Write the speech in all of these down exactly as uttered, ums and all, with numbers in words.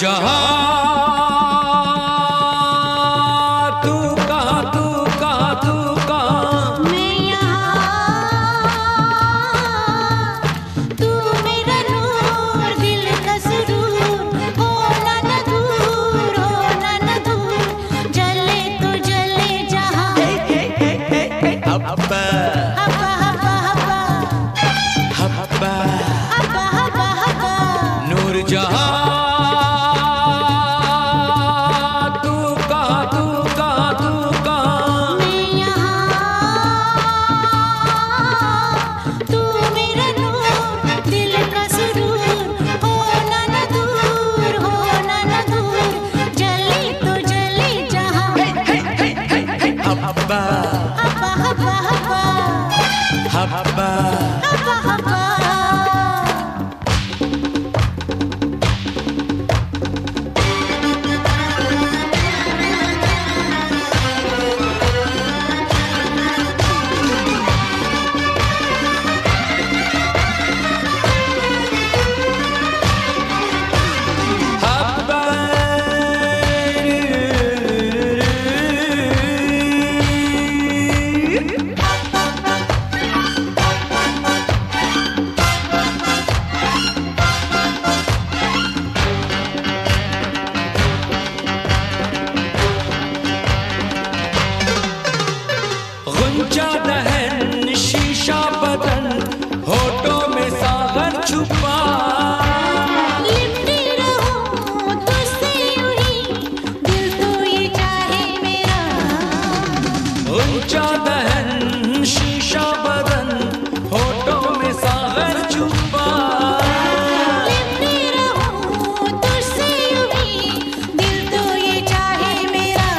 जहां तू कहां तू कहां तू कहां मैं यहाँ तू मेरा नूर दिल का सुरूर हो ना न दूर हो ना न दूर जले तो जले जहां हब्बा हब्बा हब्बा हब्बा हब्बा हब्बा हब्बा नूर जहां हब्बा हब्बा हब्बा हब्बा हब्बा हब्बा गुंजा दहन शीशा बदन होठों में सागर छुपा लिपटी रहूं तुझसे यूं ही दिल तो ये चाहे मेरा गुंजा दहन शीशा बदन होठों में सागर छुपा लिपटी रहूं तुझसे यूं ही दिल तो ये चाहे मेरा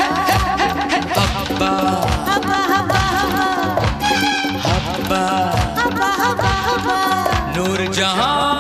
हब्बा हब्बा हब्बा हब्बा हब्बा हब्बा हब्बा नूर जहां